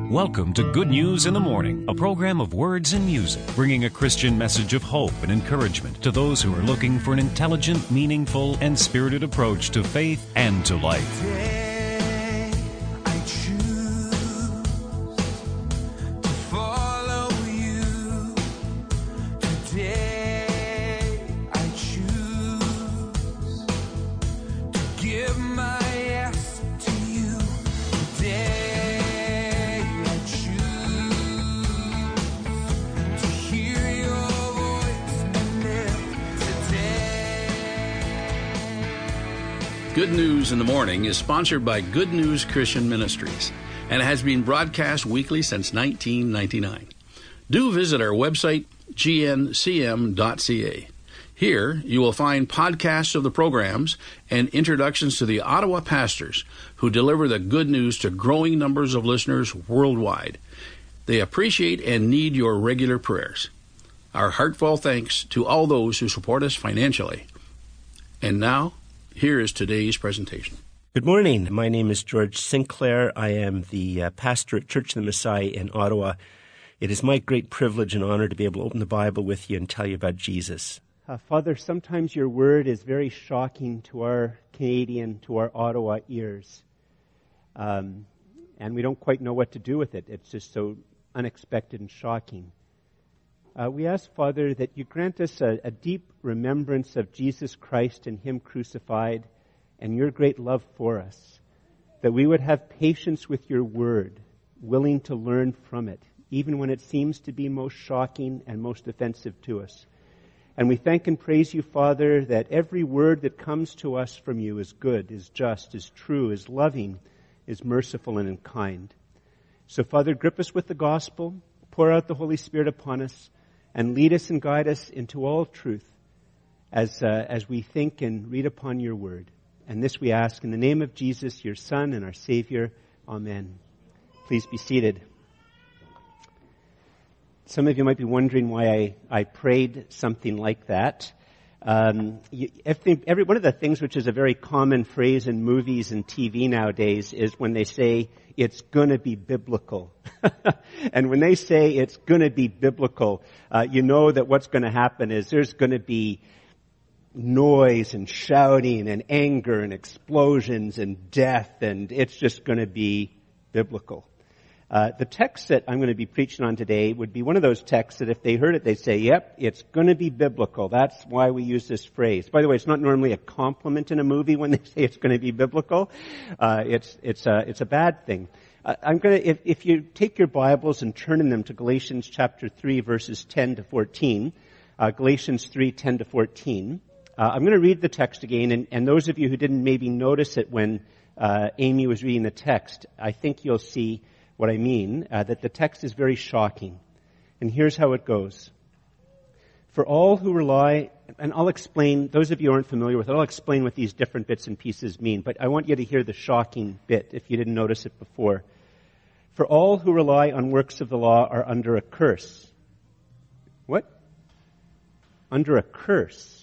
Welcome to Good News in the Morning, a program of words and music, bringing a Christian message of hope and encouragement to those who are looking for an intelligent, meaningful, and spirited approach to faith and to life. Today, I choose to follow you. Today, I choose to give my yes to you. Today, Good News in the Morning is sponsored by Good News Christian Ministries and has been broadcast weekly since 1999. Do visit our website, gncm.ca. Here, you will find podcasts of the programs and introductions to the Ottawa pastors who deliver the good news to growing numbers of listeners worldwide. They appreciate and need your regular prayers. Our heartfelt thanks to all those who support us financially. And now, here is today's presentation. Good morning. My name is George Sinclair. I am the pastor at Church of the Messiah in Ottawa. It is my great privilege and honor to be able to open the Bible with you and tell you about Jesus. Father, sometimes your word is very shocking to our Canadian, to our Ottawa ears. And we don't quite know what to do with it. It's just so unexpected and shocking. We ask, Father, that you grant us a deep remembrance of Jesus Christ and Him crucified and your great love for us, that we would have patience with your word, willing to learn from it, even when it seems to be most shocking and most offensive to us. And we thank and praise you, Father, that every word that comes to us from you is good, is just, is true, is loving, is merciful and kind. So, Father, grip us with the gospel, pour out the Holy Spirit upon us, and lead us and guide us into all truth as we think and read upon your word. And this we ask in the name of Jesus, your Son and our Savior. Amen. Please be seated. Some of you might be wondering why I prayed something like that. One of the things which is a very common phrase in movies and TV nowadays is when they say, it's going to be biblical. And when they say it's going to be biblical, you know that what's going to happen is there's going to be noise and shouting and anger and explosions and death, and it's just going to be biblical. The text that I'm going to be preaching on today would be one of those texts that if they heard it, they'd say, yep, it's going to be biblical. That's why we use this phrase. By the way, it's not normally a compliment in a movie when they say it's going to be biblical. It's a bad thing. If you take your Bibles and turn in them to Galatians chapter 3, verses 10 to 14, Galatians 3, 10 to 14, I'm going to read the text again, and those of you who didn't maybe notice it when Amy was reading the text, I think you'll see what I mean, that the text is very shocking. And here's how it goes. For all who rely, and I'll explain, those of you who aren't familiar with it, I'll explain what these different bits and pieces mean, but I want you to hear the shocking bit if you didn't notice it before. For all who rely on works of the law are under a curse. What? Under a curse.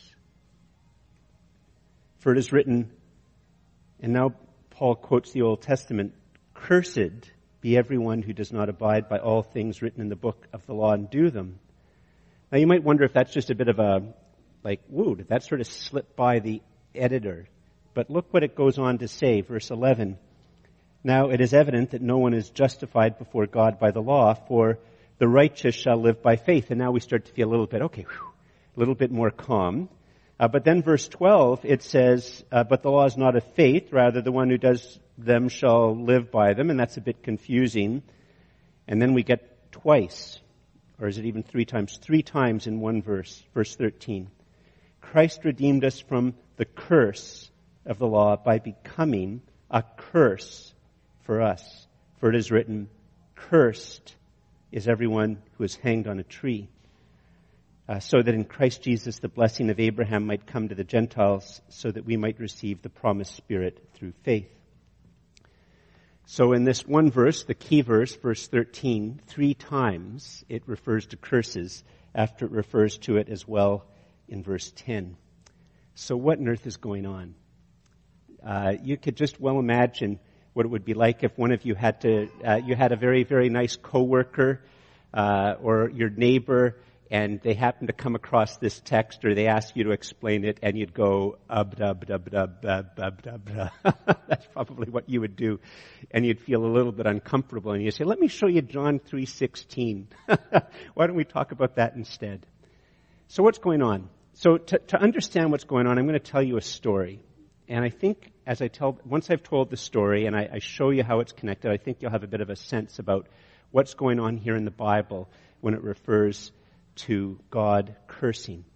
For it is written, and now Paul quotes the Old Testament, cursed be everyone who does not abide by all things written in the book of the law and do them. Now you might wonder if that's just a bit of a, did that sort of slip by the editor? But look what it goes on to say, verse 11. Now it is evident that no one is justified before God by the law, for the righteous shall live by faith. And now we start to feel a little bit, a little bit more calm. But then verse 12, it says, but the law is not of faith, rather the one who does them shall live by them, and that's a bit confusing. And then we get twice, or is it even three times? Three times in one verse, verse 13. Christ redeemed us from the curse of the law by becoming a curse for us. For it is written, cursed is everyone who is hanged on a tree. So that in Christ Jesus the blessing of Abraham might come to the Gentiles, so that we might receive the promised Spirit through faith. So in this one verse, the key verse, verse 13, 3 times it refers to curses after it refers to it as well in verse 10. So what on earth is going on? You could just well imagine what it would be like if one of you had to, you had a very, very nice coworker, or your neighbor, and they happened to come across this text, or they ask you to explain it, and you'd go, That's probably what you would do. And you'd feel a little bit uncomfortable, and you'd say, let me show you John 3:16. Why don't we talk about that instead? So what's going on? So to understand what's going on, I'm going to tell you a story. And I think once I've told the story and I show you how it's connected, I think you'll have a bit of a sense about what's going on here in the Bible when it refers to God cursing.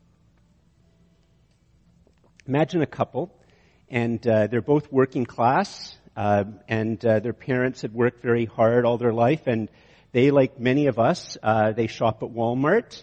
Imagine a couple, and they're both working class, and their parents had worked very hard all their life, and they, like many of us, they shop at Walmart.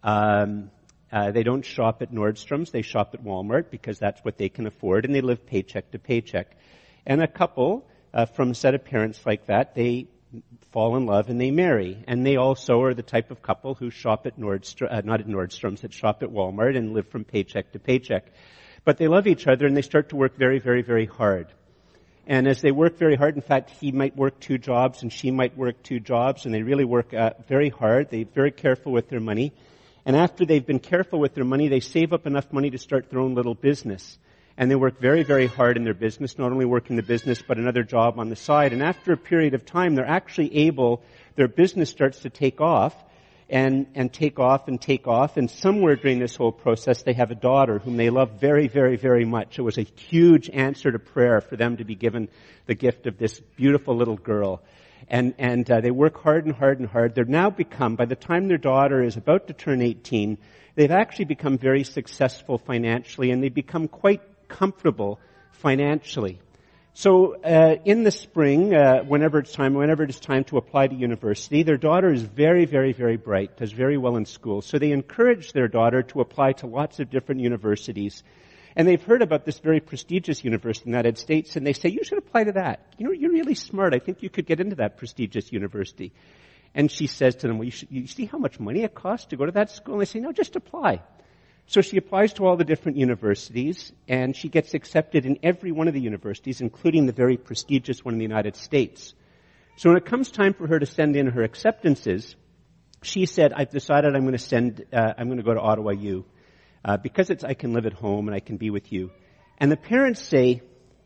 They don't shop at Nordstrom's, they shop at Walmart because that's what they can afford, and they live paycheck to paycheck. And a couple from a set of parents like that, they fall in love and they marry. And they also are the type of couple who shop at not at Nordstrom's, that shop at Walmart and live from paycheck to paycheck. But they love each other and they start to work very, very, very hard. And as they work very hard, in fact, he might work 2 jobs and she might work 2 jobs, and they really work very hard. They're very careful with their money. And after they've been careful with their money, they save up enough money to start their own little business. And they work very, very hard in their business, not only working the business, but another job on the side. And after a period of time, they're actually their business starts to take off and take off and take off. And somewhere during this whole process, they have a daughter whom they love very, very, very much. It was a huge answer to prayer for them to be given the gift of this beautiful little girl. And they work hard and hard and hard. They're now become, by the time their daughter is about to turn 18, they've actually become very successful financially, and they become quite comfortable financially. So in the spring, whenever it is time to apply to university, their daughter is very, very, very bright, does very well in school. So they encourage their daughter to apply to lots of different universities. And they've heard about this very prestigious university in the United States, and they say, you should apply to that. You're really smart. I think you could get into that prestigious university. And she says to them, well, you see how much money it costs to go to that school? And they say, no, just apply. So she applies to all the different universities, and she gets accepted in every one of the universities, including the very prestigious one in the United States. So when it comes time for her to send in her acceptances, she said, I've decided I'm going to go to Ottawa U. Because I can live at home and I can be with you. And the parents say,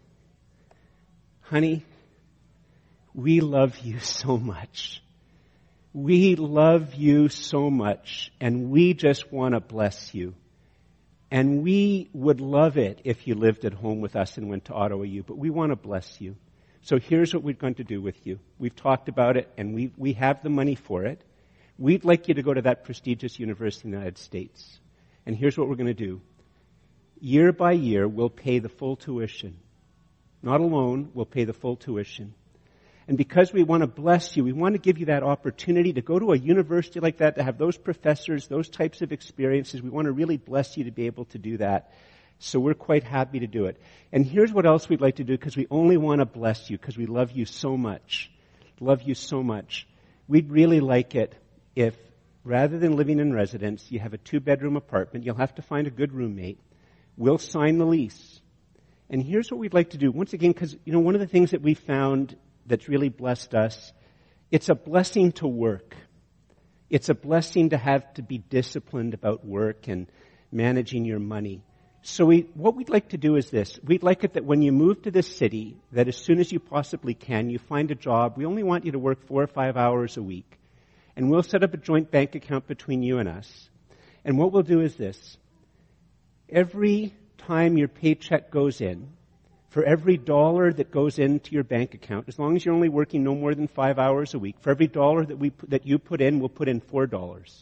honey, we love you so much. We love you so much, and we just want to bless you. And we would love it if you lived at home with us and went to Ottawa U, but we want to bless you. So here's what we're going to do with you. We've talked about it, and we have the money for it. We'd like you to go to that prestigious university in the United States. And here's what we're going to do. Year by year, we'll pay the full tuition. Not alone, we'll pay the full tuition. And because we want to bless you, we want to give you that opportunity to go to a university like that, to have those professors, those types of experiences. We want to really bless you to be able to do that. So we're quite happy to do it. And here's what else we'd like to do, because we only want to bless you, because we love you so much. Love you so much. We'd really like it if, rather than living in residence, you have a 2-bedroom apartment. You'll have to find a good roommate. We'll sign the lease. And here's what we'd like to do. Once again, because, one of the things that we found that's really blessed us, it's a blessing to work. It's a blessing to have to be disciplined about work and managing your money. So what we'd like to do is this. We'd like it that when you move to this city, that as soon as you possibly can, you find a job. We only want you to work 4 or 5 hours a week. And we'll set up a joint bank account between you and us. And what we'll do is this. Every time your paycheck goes in, for every $1 that goes into your bank account, as long as you're only working no more than 5 hours a week, for every $1 that you put in, we'll put in $4.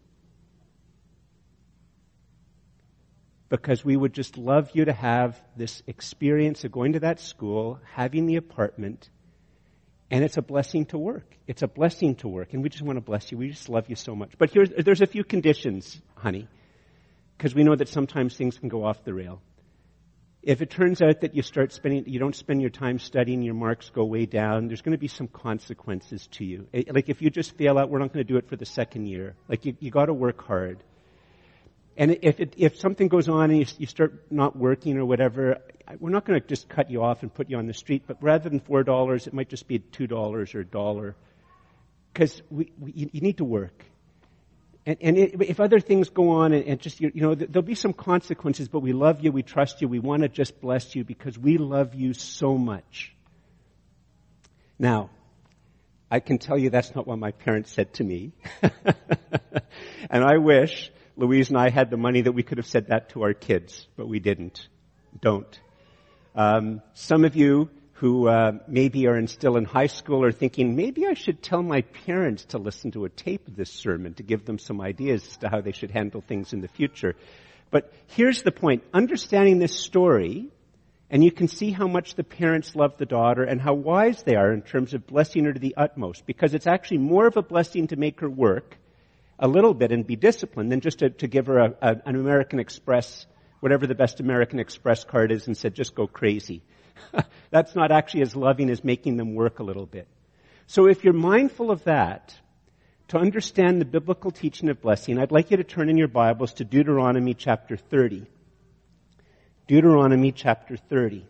Because we would just love you to have this experience of going to that school, having the apartment, and it's a blessing to work. It's a blessing to work, and we just want to bless you. We just love you so much. But there's a few conditions, honey, because we know that sometimes things can go off the rail. If it turns out that you don't spend your time studying, your marks go way down, there's going to be some consequences to you. Like if you just fail out, we're not going to do it for the second year. Like you got to work hard. And if something goes on and you start not working or whatever, we're not going to just cut you off and put you on the street, but rather than $4, it might just be $2 or $1. Because you need to work. And if other things go on and just, there'll be some consequences, but we love you, we trust you, we want to just bless you because we love you so much. Now, I can tell you that's not what my parents said to me. And I wish Louise and I had the money that we could have said that to our kids, but we didn't. Don't. Some of you who maybe are still in high school are thinking, maybe I should tell my parents to listen to a tape of this sermon to give them some ideas as to how they should handle things in the future. But here's the point. Understanding this story, and you can see how much the parents love the daughter and how wise they are in terms of blessing her to the utmost, because it's actually more of a blessing to make her work a little bit and be disciplined than just to give her an American Express, whatever the best American Express card is, and said, just go crazy. That's not actually as loving as making them work a little bit. So if you're mindful of that, to understand the biblical teaching of blessing, I'd like you to turn in your Bibles to Deuteronomy chapter 30. Deuteronomy chapter 30.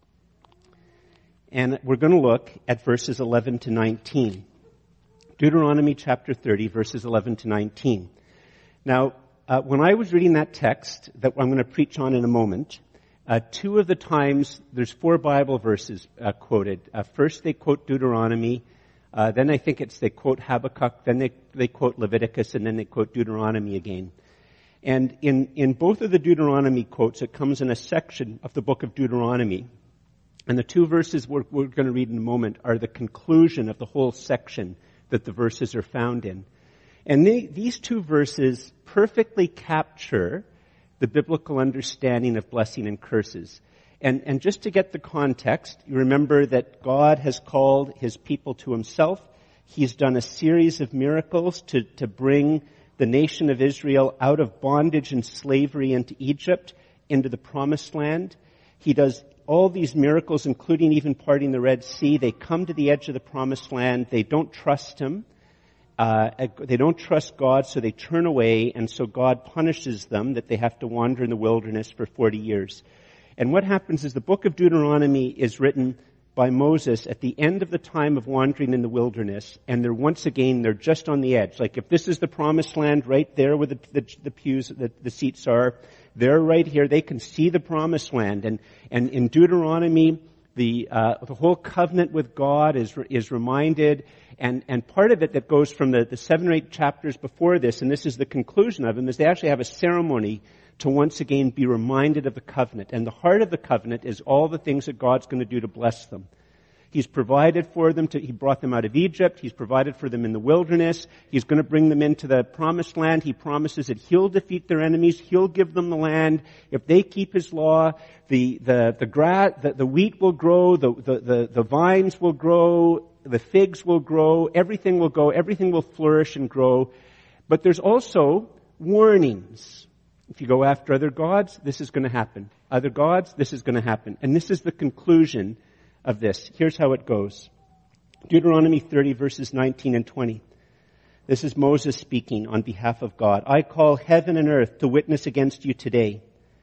And we're going to look at verses 11 to 19. Deuteronomy chapter 30, verses 11 to 19. Now, when I was reading that text that I'm going to preach on in a moment, two of the times, there's 4 Bible verses quoted. First they quote Deuteronomy, then I think they quote Habakkuk, then they quote Leviticus, and then they quote Deuteronomy again. And in both of the Deuteronomy quotes, it comes in a section of the book of Deuteronomy. And the 2 verses we're going to read in a moment are the conclusion of the whole section that the verses are found in. And these 2 verses perfectly capture the biblical understanding of blessing and curses. And just to get the context, you remember that God has called his people to himself. He's done a series of miracles to bring the nation of Israel out of bondage and slavery into Egypt, into the promised land. He does all these miracles, including even parting the Red Sea. They come to the edge of the promised land. They don't trust him. They don't trust God, so they turn away, and so God punishes them that they have to wander in the wilderness for 40 years. And what happens is the book of Deuteronomy is written by Moses at the end of the time of wandering in the wilderness, and they're just on the edge. Like if this is the promised land right there where the pews, the seats are, they're right here. They can see the promised land. And in Deuteronomy, the whole covenant with God is reminded, and part of it that goes from the 7 or 8 chapters before this, and this is the conclusion of them, is they actually have a ceremony to once again be reminded of the covenant. And the heart of the covenant is all the things that God's going to do to bless them. He's provided for them. He brought them out of Egypt. He's provided for them in the wilderness. He's going to bring them into the promised land. He promises that he'll defeat their enemies. He'll give them the land. If they keep his law, the wheat will grow, the vines will grow, the figs will grow, everything will go, everything will flourish and grow. But there's also warnings. If you go after other gods, this is going to happen. Other gods, this is going to happen. And this is the conclusion of this. Here's how it goes. Deuteronomy 30 verses 19 and 20. This is Moses speaking on behalf of God. I call heaven and earth to witness against you today.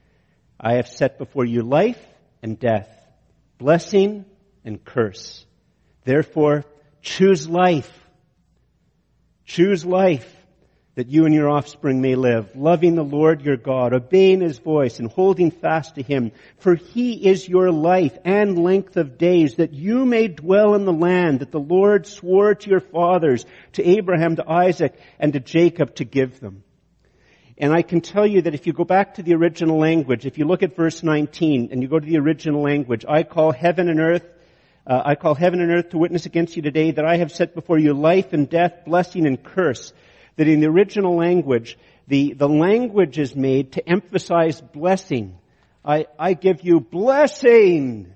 I have set before you life and death, blessing and curse. Therefore, choose life. Choose life, that you and your offspring may live, loving the Lord your God, obeying his voice and holding fast to him. For he is your life and length of days, that you may dwell in the land that the Lord swore to your fathers, to Abraham, to Isaac, and to Jacob to give them. And I can tell you that if you go back to the original language, if you look at verse 19 and you go to the original language, I call heaven and earth to witness against you today that I have set before you life and death, blessing and curse. That in the original language, the language is made to emphasize blessing. I give you blessing.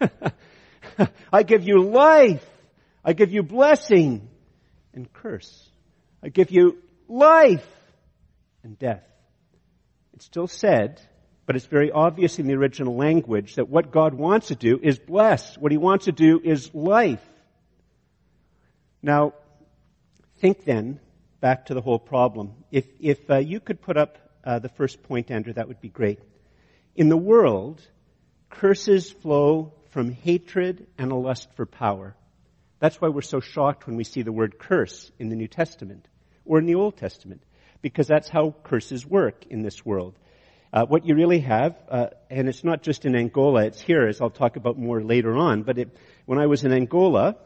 I give you life. I give you blessing and curse. I give you life and death. It's still said, but it's very obvious in the original language that what God wants to do is bless. What he wants to do is life. Now, think then back to the whole problem. If you could put up the first point, Andrew, that would be great. In the world, curses flow from hatred and a lust for power. That's why we're so shocked when we see the word curse in the New Testament or in the Old Testament, because that's how curses work in this world. What you really have, and it's not just in Angola, it's here, as I'll talk about more later on, but when I was in Angola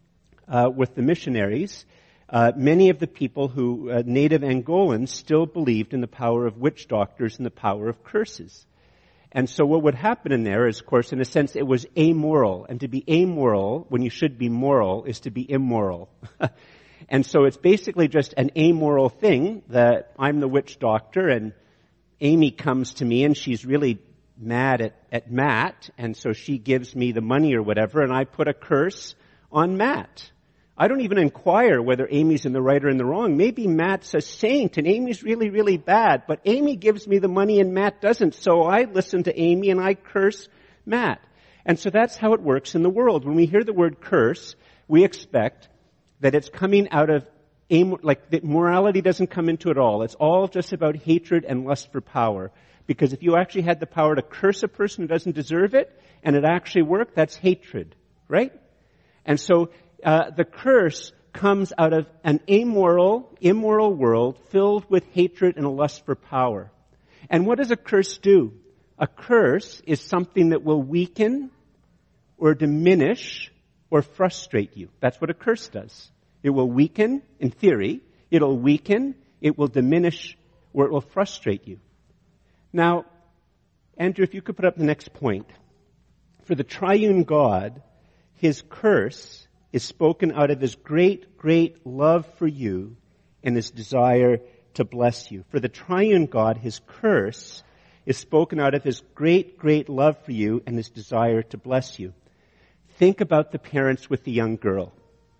with the missionaries, many of the people who, native Angolans, still believed in the power of witch doctors and the power of curses. And so what would happen in there is, of course, in a sense, it was amoral. And to be amoral, when you should be moral, is to be immoral. And so it's basically just an amoral thing that I'm the witch doctor and Amy comes to me and she's really mad at Matt, and so she gives me the money or whatever, and I put a curse on Matt. I don't even inquire whether Amy's in the right or in the wrong. Maybe Matt's a saint and Amy's really, really bad, but Amy gives me the money and Matt doesn't, so I listen to Amy and I curse Matt. And so that's how it works in the world. When we hear the word curse, we expect that it's coming out of like that morality doesn't come into it all. It's all just about hatred and lust for power. Because if you actually had the power to curse a person who doesn't deserve it, and it actually worked, that's hatred, right? And so the curse comes out of an immoral world filled with hatred and a lust for power. And what does a curse do? A curse is something that will weaken or diminish or frustrate you. That's what a curse does. It will weaken, in theory, it'll weaken, it will diminish, or it will frustrate you. Now, Andrew, if you could put up the next point. For the triune God, his curse is spoken out of his great, great love for you and his desire to bless you. For the triune God, his curse is spoken out of his great, great love for you and his desire to bless you. Think about the parents with the young girl.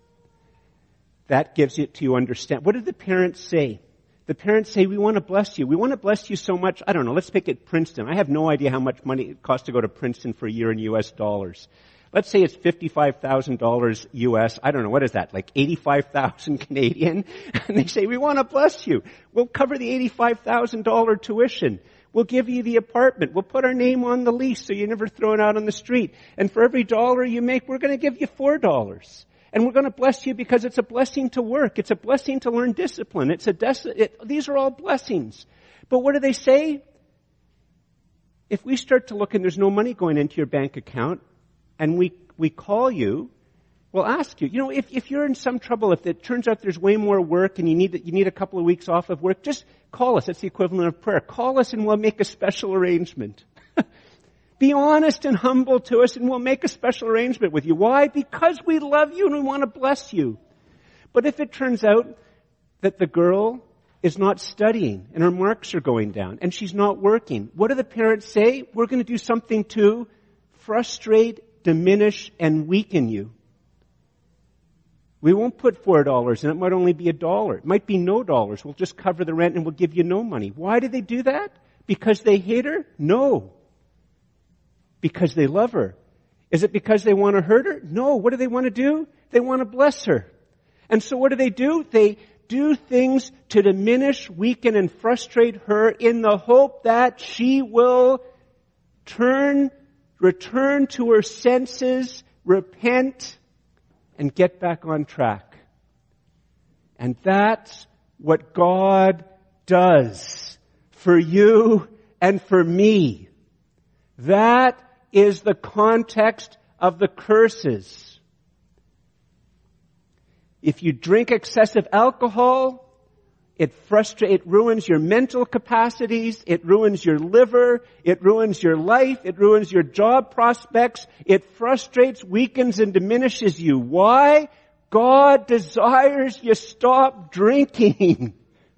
That gives it to you understand. What did the parents say? The parents say, we want to bless you. We want to bless you so much. I don't know. Let's pick it Princeton. I have no idea how much money it costs to go to Princeton for a year in U.S. dollars. Let's say it's $55,000 U.S. I don't know. What is that? Like 85,000 Canadian? And they say, we want to bless you. We'll cover the $85,000 tuition. We'll give you the apartment. We'll put our name on the lease so you're never thrown out on the street. And for every dollar you make, we're going to give you $4. And we're going to bless you because it's a blessing to work. It's a blessing to learn discipline. These are all blessings. But what do they say? If we start to look and there's no money going into your bank account, and we call you, we'll ask you, if you're in some trouble, if it turns out there's way more work and you need a couple of weeks off of work, just call us. That's the equivalent of prayer. Call us and we'll make a special arrangement. Be honest and humble to us and we'll make a special arrangement with you. Why? Because we love you and we want to bless you. But if it turns out that the girl is not studying and her marks are going down and she's not working, what do the parents say? We're going to do something to frustrate, diminish, and weaken you. We won't put $4 and it might only be $1. It might be no dollars. We'll just cover the rent and we'll give you no money. Why do they do that? Because they hate her? No. Because they love her. Is it because they want to hurt her? No. What do they want to do? They want to bless her. And so what do? They do things to diminish, weaken, and frustrate her in the hope that she will return to her senses, repent, and get back on track. And that's what God does for you and for me. That is the context of the curses. If you drink excessive alcohol, it ruins your mental capacities, it ruins your liver, it ruins your life, it ruins your job prospects, it frustrates, weakens, and diminishes you. Why? God desires you stop drinking.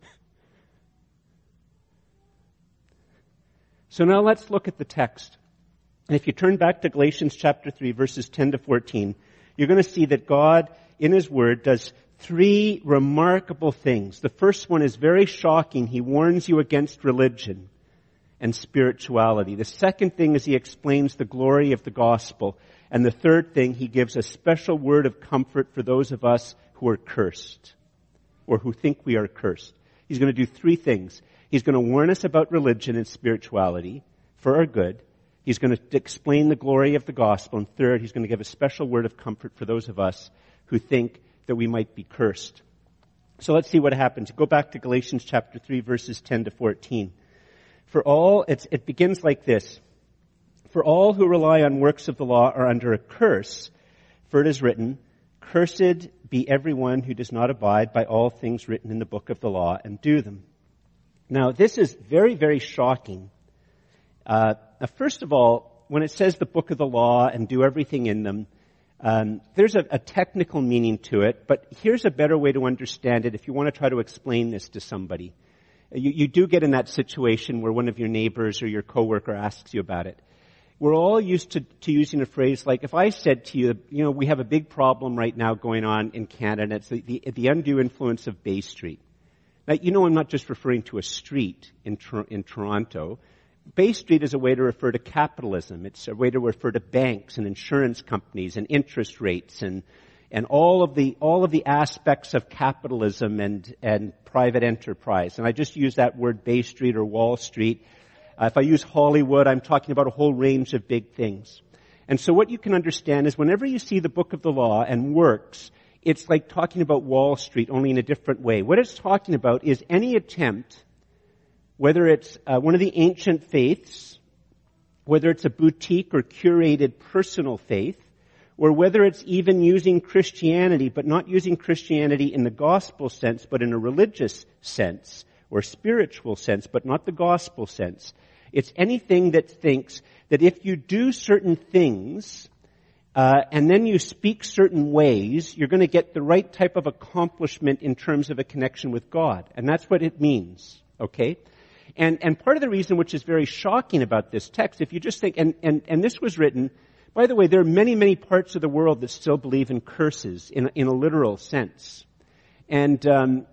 So now let's look at the text. And if you turn back to Galatians chapter 3, verses 10 to 14, you're going to see that God, in His Word, does 3 remarkable things. The first one is very shocking. He warns you against religion and spirituality. The second thing is He explains the glory of the gospel. And the third thing, He gives a special word of comfort for those of us who are cursed or who think we are cursed. He's going to do 3 things. He's going to warn us about religion and spirituality for our good. He's going to explain the glory of the gospel. And third, he's going to give a special word of comfort for those of us who think that we might be cursed. So let's see what happens. Go back to Galatians chapter 3, verses 10 to 14. It begins like this. For all who rely on works of the law are under a curse, for it is written, Cursed be everyone who does not abide by all things written in the book of the law and do them. Now, this is very, very shocking. First of all, when it says the book of the law and do everything in them, there's a technical meaning to it, but here's a better way to understand it if you want to try to explain this to somebody. You do get in that situation where one of your neighbors or your coworker asks you about it. We're all used to using a phrase like, if I said to you, we have a big problem right now going on in Canada, and it's the undue influence of Bay Street. Now, I'm not just referring to a street in Toronto. Bay Street is a way to refer to capitalism. It's a way to refer to banks and insurance companies and interest rates and all of the aspects of capitalism and private enterprise. And I just use that word Bay Street or Wall Street. If I use Hollywood, I'm talking about a whole range of big things. And so what you can understand is whenever you see the book of the law and works, it's like talking about Wall Street, only in a different way. What it's talking about is any attempt, whether it's one of the ancient faiths, whether it's a boutique or curated personal faith, or whether it's even using Christianity, but not using Christianity in the gospel sense, but in a religious sense, or spiritual sense, but not the gospel sense. It's anything that thinks that if you do certain things, and then you speak certain ways, you're going to get the right type of accomplishment in terms of a connection with God. And that's what it means, okay? And part of the reason which is very shocking about this text, if you just think, and this was written, by the way, there are many, many parts of the world that still believe in curses in a literal sense. And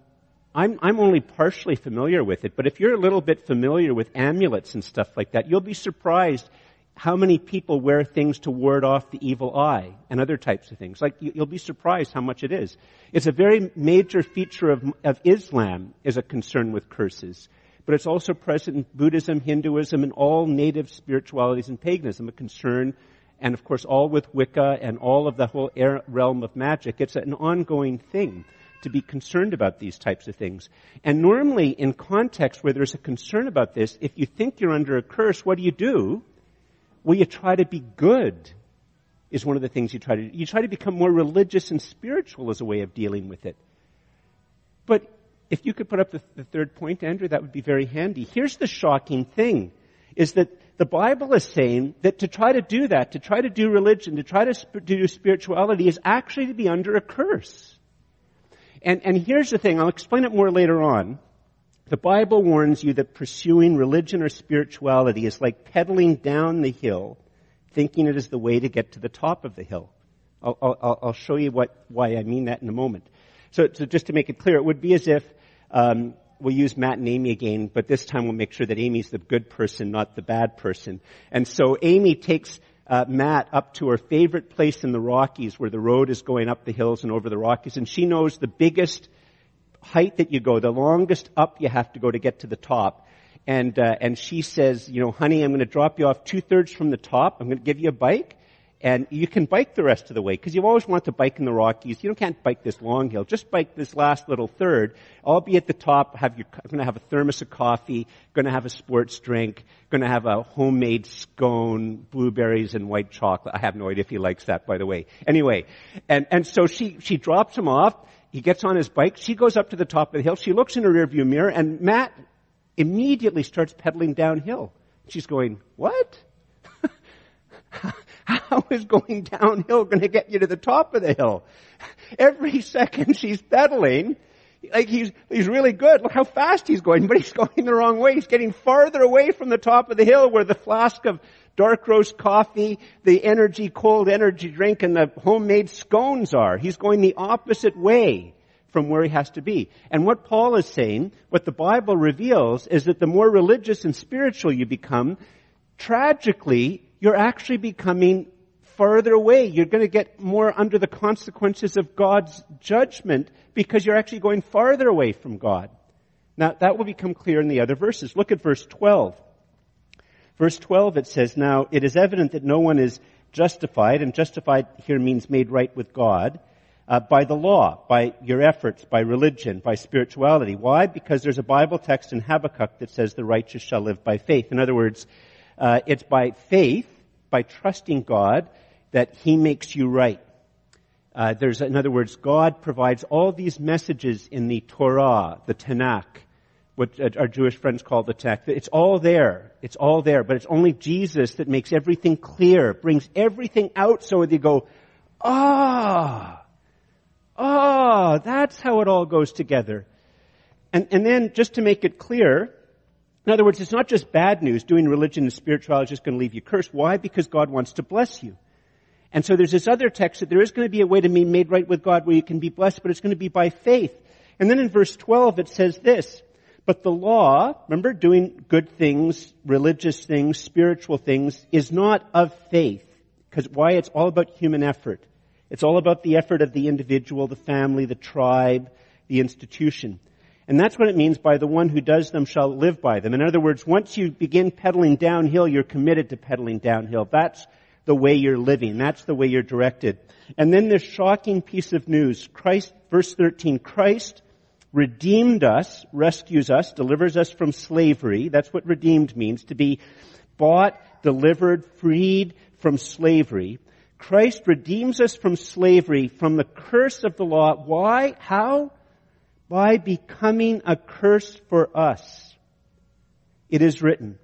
I'm only partially familiar with it, but if you're a little bit familiar with amulets and stuff like that, you'll be surprised how many people wear things to ward off the evil eye and other types of things. Like, you'll be surprised how much it is. It's a very major feature of Islam is a concern with curses. But it's also present in Buddhism, Hinduism, and all native spiritualities and paganism, a concern, and of course all with Wicca and all of the whole realm of magic. It's an ongoing thing to be concerned about these types of things. And normally in context where there's a concern about this, if you think you're under a curse, what do? Well, you try to be good is one of the things you try to do. You try to become more religious and spiritual as a way of dealing with it. But if you could put up the third point, Andrew, that would be very handy. Here's the shocking thing, is that the Bible is saying that to try to do that, to try to do religion, to try to do spirituality is actually to be under a curse. And here's the thing, I'll explain it more later on. The Bible warns you that pursuing religion or spirituality is like pedaling down the hill, thinking it is the way to get to the top of the hill. I'll show you why I mean that in a moment. So just to make it clear, it would be as if we'll use Matt and Amy again, but this time we'll make sure that Amy's the good person, not the bad person. And so Amy takes Matt up to her favorite place in the Rockies where the road is going up the hills and over the Rockies, and she knows the biggest height that you go, the longest up you have to go to get to the top. And she says, honey, I'm going to drop you off 2/3 from the top. I'm going to give you a bike. And you can bike the rest of the way, because you always want to bike in the Rockies. You can't bike this long hill. Just bike this last little third. I'll be at the top. I'm going to have a thermos of coffee, going to have a sports drink, going to have a homemade scone, blueberries and white chocolate. I have no idea if he likes that, by the way. Anyway, and so she drops him off. He gets on his bike. She goes up to the top of the hill. She looks in her rearview mirror, and Matt immediately starts pedaling downhill. She's going, what? How is going downhill going to get you to the top of the hill? Every second she's pedaling, like he's really good. Look how fast he's going, but he's going the wrong way. He's getting farther away from the top of the hill where the flask of dark roast coffee, the cold energy drink, and the homemade scones are. He's going the opposite way from where he has to be. And what Paul is saying, what the Bible reveals, is that the more religious and spiritual you become, tragically, you're actually becoming farther away. You're going to get more under the consequences of God's judgment because you're actually going farther away from God. Now, that will become clear in the other verses. Look at verse 12. Verse 12, it says, "Now it is evident that no one is justified," and justified here means made right with God, "by the law, by your efforts, by religion, by spirituality." Why? Because there's a Bible text in Habakkuk that says the righteous shall live by faith. In other words, it's by faith, by trusting God, that He makes you right. In other words, God provides all these messages in the Torah, the Tanakh, what our Jewish friends call the text. It's all there. It's all there. But it's only Jesus that makes everything clear, brings everything out so they go, that's how it all goes together. And then, just to make it clear, in other words, it's not just bad news. Doing religion and spirituality is just going to leave you cursed. Why? Because God wants to bless you. And so there's this other text that there is going to be a way to be made right with God where you can be blessed, but it's going to be by faith. And then in verse 12 it says this, "But the law," remember, doing good things, religious things, spiritual things, "is not of faith." Because why? It's all about human effort. It's all about the effort of the individual, the family, the tribe, the institution. And that's what it means by "the one who does them shall live by them." In other words, once you begin pedaling downhill, you're committed to pedaling downhill. That's the way you're living. That's the way you're directed. And then this shocking piece of news. Christ, verse 13, "Christ redeemed us," rescues us, delivers us from slavery. That's what redeemed means, to be bought, delivered, freed from slavery. Christ redeems us from slavery, from the curse of the law. Why? How? By becoming a curse for us. It is written,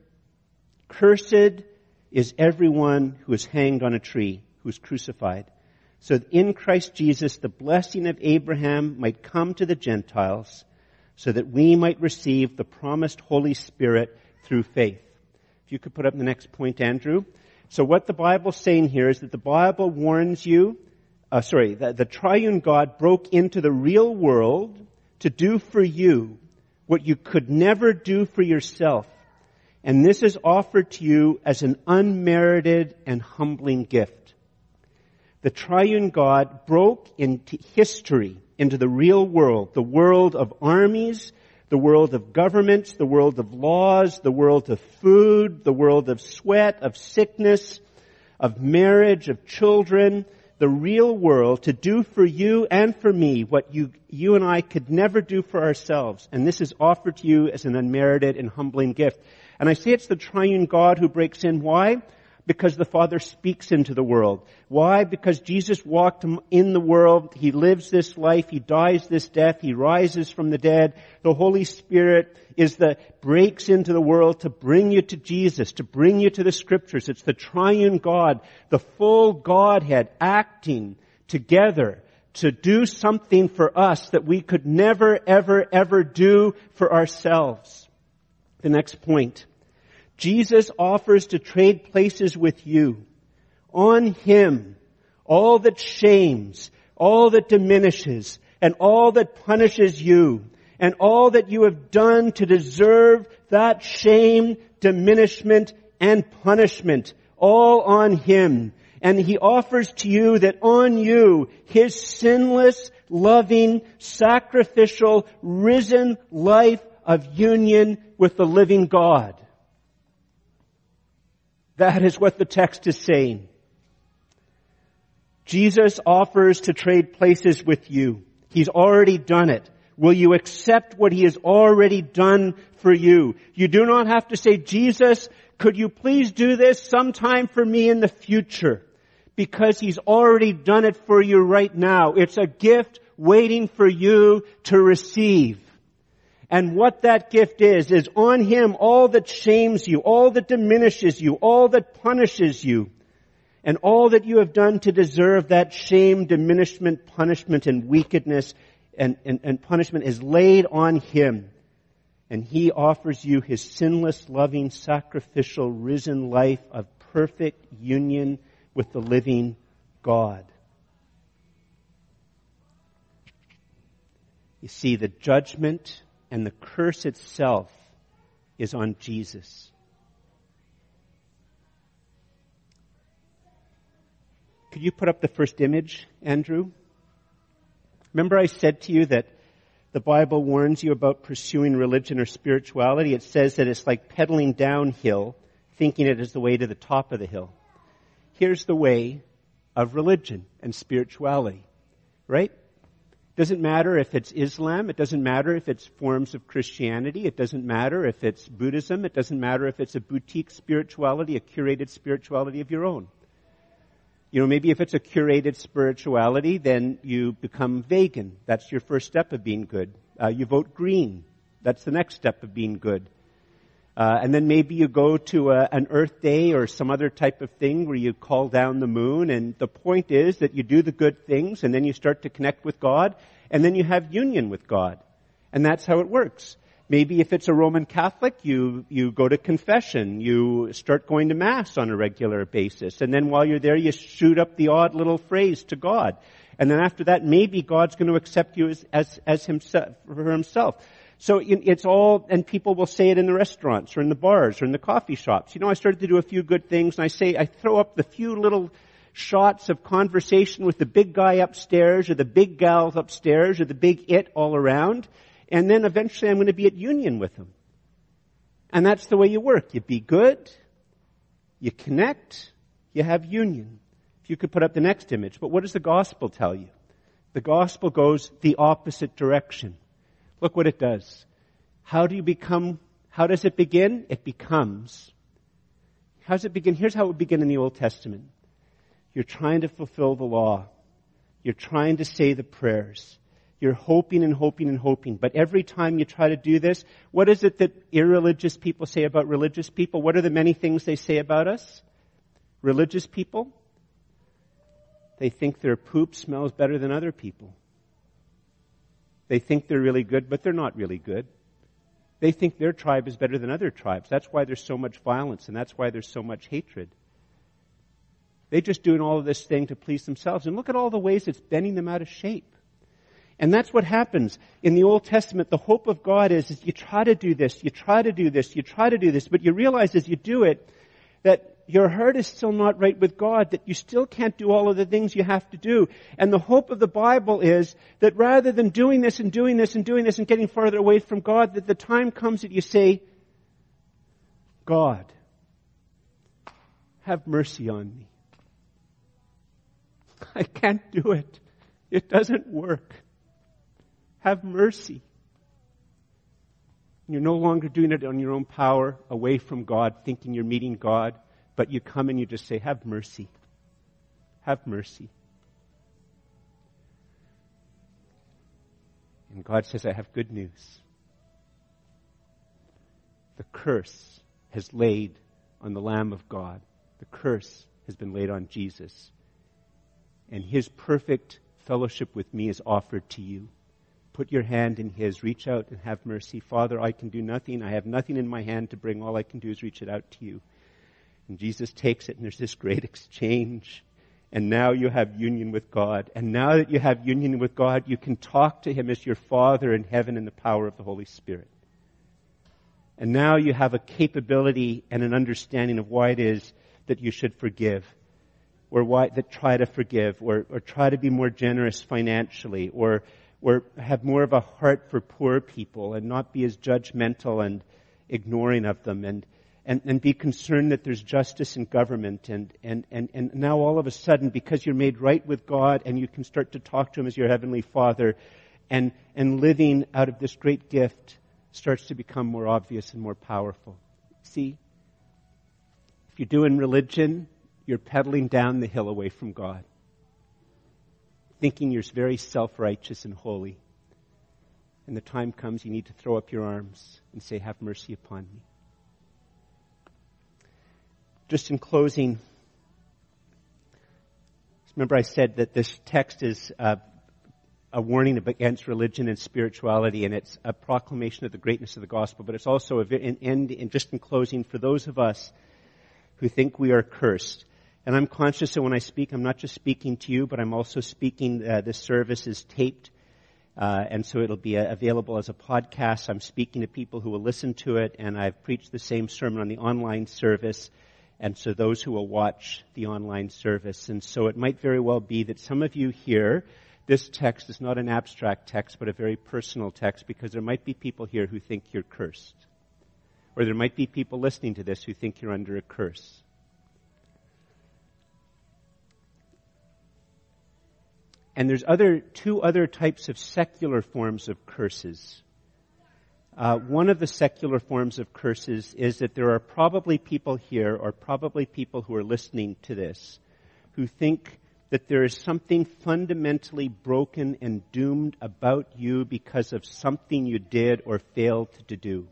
"Cursed is everyone who is hanged on a tree, who is crucified, so that in Christ Jesus the blessing of Abraham might come to the Gentiles, so that we might receive the promised Holy Spirit through faith." If you could put up the next point, Andrew. So what the Bible's saying here is that the Bible warns you, that the triune God broke into the real world to do for you what you could never do for yourself. And this is offered to you as an unmerited and humbling gift. The triune God broke into history, into the real world, the world of armies, the world of governments, the world of laws, the world of food, the world of sweat, of sickness, of marriage, of children, the real world, to do for you and for me what you and I could never do for ourselves. And this is offered to you as an unmerited and humbling gift. And I say it's the triune God who breaks in. Why? Because the Father speaks into the world. Why? Because Jesus walked in the world. He lives this life. He dies this death. He rises from the dead. The Holy Spirit breaks into the world to bring you to Jesus, to bring you to the Scriptures. It's the triune God, the full Godhead acting together to do something for us that we could never, ever, ever do for ourselves. The next point. Jesus offers to trade places with you. On Him, all that shames, all that diminishes, and all that punishes you, and all that you have done to deserve that shame, diminishment, and punishment, all on Him. And He offers to you that on you, His sinless, loving, sacrificial, risen life of union with the living God. That is what the text is saying. Jesus offers to trade places with you. He's already done it. Will you accept what He has already done for you? You do not have to say, "Jesus, could you please do this sometime for me in the future?" Because He's already done it for you right now. It's a gift waiting for you to receive. And what that gift is on Him all that shames you, all that diminishes you, all that punishes you, and all that you have done to deserve that shame, diminishment, punishment, and wickedness and punishment is laid on Him. And He offers you His sinless, loving, sacrificial, risen life of perfect union with the living God. You see, the judgment and the curse itself is on Jesus. Could you put up the first image, Andrew? Remember I said to you that the Bible warns you about pursuing religion or spirituality. It says that it's like pedaling downhill, thinking it is the way to the top of the hill. Here's the way of religion and spirituality, right? Doesn't matter if it's Islam. It doesn't matter if it's forms of Christianity. It doesn't matter if it's Buddhism. It doesn't matter if it's a boutique spirituality, a curated spirituality of your own. You know, maybe if it's a curated spirituality, then you become vegan. That's your first step of being good. You vote green. That's the next step of being good. And then maybe you go to an Earth Day or some other type of thing where you call down the moon, and the point is that you do the good things, and then you start to connect with God, and then you have union with God. And that's how it works. Maybe if it's a Roman Catholic, you go to confession, you start going to Mass on a regular basis, and then while you're there, you shoot up the odd little phrase to God. And then after that, maybe God's going to accept you as himself, for himself. So it's all, and people will say it in the restaurants or in the bars or in the coffee shops. You know, I started to do a few good things, and I throw up the few little shots of conversation with the big guy upstairs or the big gals upstairs or the big it all around, and then eventually I'm going to be at union with them. And that's the way you work. You be good, you connect, you have union. If you could put up the next image. But what does the gospel tell you? The gospel goes the opposite direction. Look what it does. How does it begin? It becomes. How does it begin? Here's how it would begin in the Old Testament. You're trying to fulfill the law. You're trying to say the prayers. You're hoping and hoping and hoping. But every time you try to do this, what is it that irreligious people say about religious people? What are the many things they say about us? Religious people? They think their poop smells better than other people. They think they're really good, but they're not really good. They think their tribe is better than other tribes. That's why there's so much violence, and that's why there's so much hatred. They're just doing all of this thing to please themselves. And look at all the ways it's bending them out of shape. And that's what happens in the Old Testament. The hope of God is you try to do this, you try to do this, you try to do this, but you realize as you do it that your heart is still not right with God, that you still can't do all of the things you have to do. And the hope of the Bible is that rather than doing this and doing this and doing this and getting farther away from God, that the time comes that you say, God, have mercy on me. I can't do it. It doesn't work. Have mercy. You're no longer doing it on your own power, away from God, thinking you're meeting God, but you come and you just say, have mercy. Have mercy. And God says, I have good news. The curse has laid on the Lamb of God. The curse has been laid on Jesus. And His perfect fellowship with me is offered to you. Put your hand in His. Reach out and have mercy. Father, I can do nothing. I have nothing in my hand to bring. All I can do is reach it out to you. And Jesus takes it, and there's this great exchange. And now you have union with God. And now that you have union with God, you can talk to Him as your Father in heaven in the power of the Holy Spirit. And now you have a capability and an understanding of why it is that you should forgive, or why that try to forgive, or try to be more generous financially, or have more of a heart for poor people and not be as judgmental and ignoring of them, and be concerned that there's justice in government, and now all of a sudden, because you're made right with God and you can start to talk to Him as your Heavenly Father, and living out of this great gift starts to become more obvious and more powerful. See, if you're doing religion, you're pedaling down the hill away from God, thinking you're very self-righteous and holy. And the time comes you need to throw up your arms and say, have mercy upon me. Just in closing, remember I said that this text is a warning against religion and spirituality, and it's a proclamation of the greatness of the gospel, but it's also an end, and just in closing, for those of us who think we are cursed. And I'm conscious that when I speak, I'm not just speaking to you, but I'm also speaking, this service is taped, and so it'll be available as a podcast. I'm speaking to people who will listen to it, and I've preached the same sermon on the online service, and so those who will watch the online service. And so it might very well be that some of you here this text is not an abstract text, but a very personal text, because there might be people here who think you're cursed. Or there might be people listening to this who think you're under a curse. And there's two other types of secular forms of curses. One of the secular forms of curses is that there are probably people here, or probably people who are listening to this, who think that there is something fundamentally broken and doomed about you because of something you did or failed to do.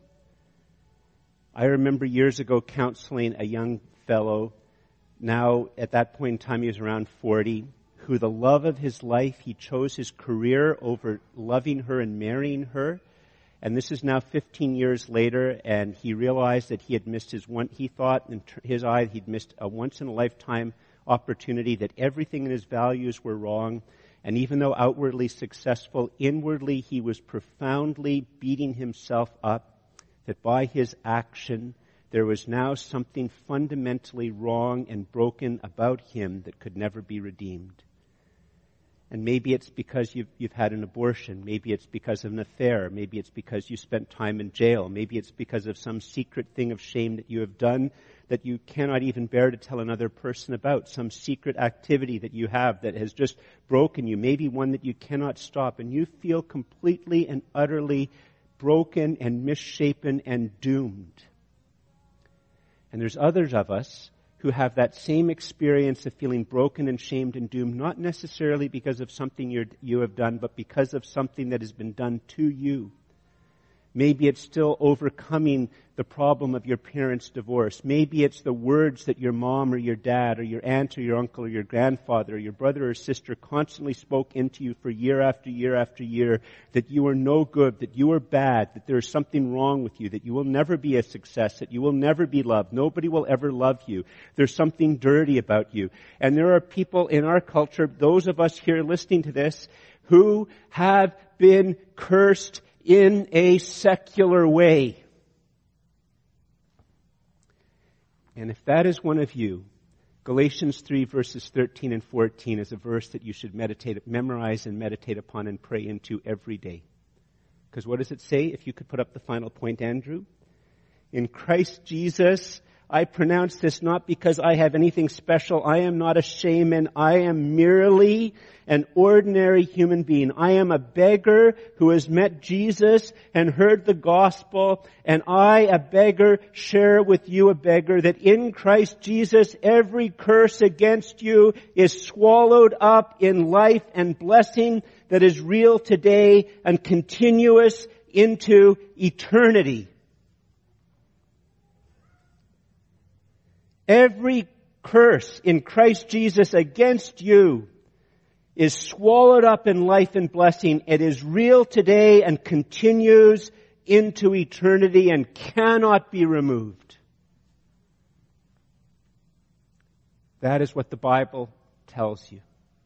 I remember years ago counseling a young fellow, now at that point in time he was around 40, who the love of his life, he chose his career over loving her and marrying her. And this is now 15 years later, and he realized that he had missed he thought in his eye he'd missed a once-in-a-lifetime opportunity, that everything in his values were wrong. And even though outwardly successful, inwardly he was profoundly beating himself up, that by his action there was now something fundamentally wrong and broken about him that could never be redeemed. And maybe it's because you've had an abortion. Maybe it's because of an affair. Maybe it's because you spent time in jail. Maybe it's because of some secret thing of shame that you have done that you cannot even bear to tell another person about. Some secret activity that you have that has just broken you. Maybe one that you cannot stop. And you feel completely and utterly broken and misshapen and doomed. And there's others of us who have that same experience of feeling broken and shamed and doomed, not necessarily because of something you have done, but because of something that has been done to you. Maybe it's still overcoming the problem of your parents' divorce. Maybe it's the words that your mom or your dad or your aunt or your uncle or your grandfather or your brother or sister constantly spoke into you for year after year after year, that you are no good, that you are bad, that there is something wrong with you, that you will never be a success, that you will never be loved. Nobody will ever love you. There's something dirty about you. And there are people in our culture, those of us here listening to this, who have been cursed in a secular way. And if that is one of you, Galatians 3 verses 13 and 14 is a verse that you should memorize and meditate upon and pray into every day. Because what does it say? If you could put up the final point, Andrew. In Christ Jesus, I pronounce this not because I have anything special. I am not a shaman. I am merely an ordinary human being. I am a beggar who has met Jesus and heard the gospel. And I, a beggar, share with you, a beggar, that in Christ Jesus every curse against you is swallowed up in life and blessing that is real today and continuous into eternity. Every curse in Christ Jesus against you is swallowed up in life and blessing. It is real today and continues into eternity and cannot be removed. That is what the Bible tells you.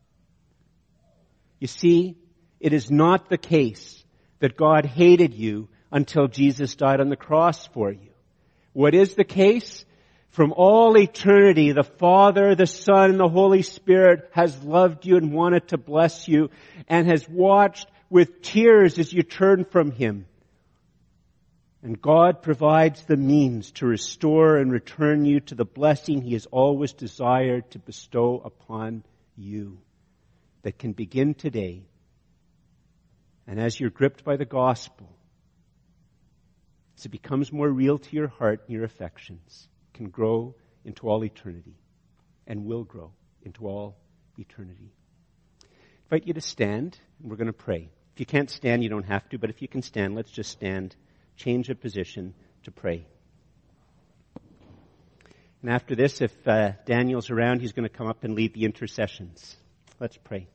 You see, it is not the case that God hated you until Jesus died on the cross for you. What is the case? From all eternity, the Father, the Son, and the Holy Spirit has loved you and wanted to bless you and has watched with tears as you turn from Him. And God provides the means to restore and return you to the blessing He has always desired to bestow upon you, that can begin today. And as you're gripped by the gospel, as it becomes more real to your heart and your affections, can grow into all eternity and will grow into all eternity. I invite you to stand, and we're going to pray. If you can't stand, you don't have to, but if you can stand, let's just stand, change of position to pray. And after this, if Daniel's around, he's going to come up and lead the intercessions. Let's pray.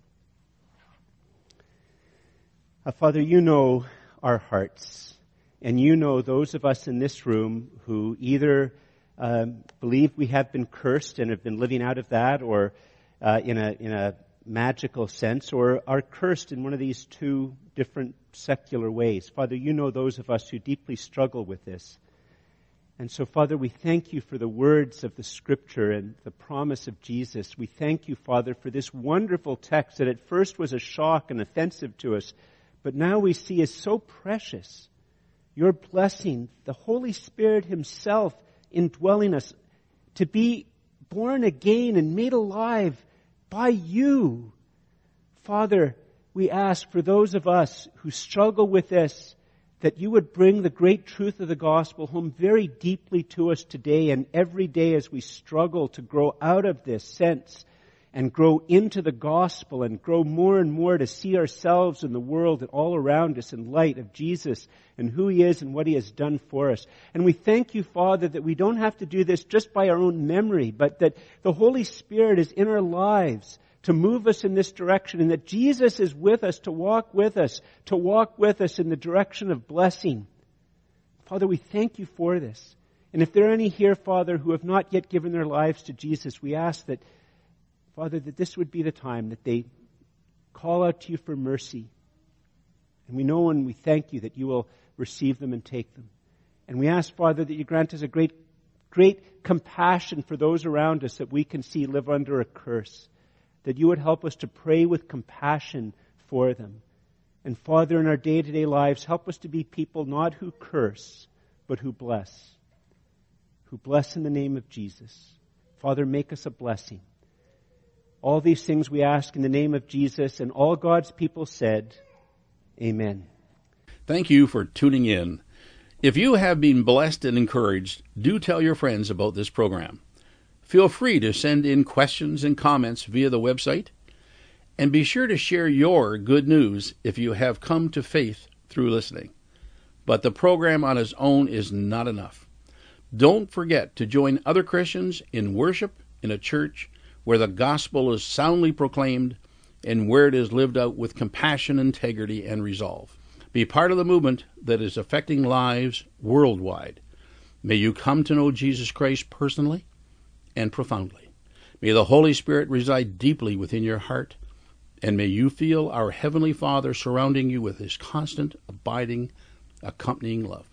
Father, you know our hearts, and you know those of us in this room who either believe we have been cursed and have been living out of that, or in a magical sense, or are cursed in one of these two different secular ways. Father, you know those of us who deeply struggle with this. And so, Father, we thank you for the words of the Scripture and the promise of Jesus. We thank you, Father, for this wonderful text that at first was a shock and offensive to us, but now we see is so precious. Your blessing, the Holy Spirit Himself indwelling us, to be born again and made alive by you. Father, we ask for those of us who struggle with this, that you would bring the great truth of the gospel home very deeply to us today and every day as we struggle to grow out of this sense and grow into the gospel and grow more and more to see ourselves and the world and all around us in light of Jesus and who He is and what He has done for us. And we thank you, Father, that we don't have to do this just by our own memory, but that the Holy Spirit is in our lives to move us in this direction, and that Jesus is with us, to walk with us in the direction of blessing. Father, we thank you for this. And if there are any here, Father, who have not yet given their lives to Jesus, we ask that, Father, that this would be the time that they call out to you for mercy. And we know and we thank you that you will receive them and take them. And we ask, Father, that you grant us a great compassion for those around us that we can see live under a curse. That you would help us to pray with compassion for them. And Father, in our day-to-day lives, help us to be people not who curse, but who bless. Who bless in the name of Jesus. Father, make us a blessing. All these things we ask in the name of Jesus, and all God's people said, Amen. Thank you for tuning in. If you have been blessed and encouraged, do tell your friends about this program. Feel free to send in questions and comments via the website, and be sure to share your good news if you have come to faith through listening. But the program on its own is not enough. Don't forget to join other Christians in worship in a church where the gospel is soundly proclaimed and where it is lived out with compassion, integrity, and resolve. Be part of the movement that is affecting lives worldwide. May you come to know Jesus Christ personally and profoundly. May the Holy Spirit reside deeply within your heart, and may you feel our Heavenly Father surrounding you with His constant, abiding, accompanying love.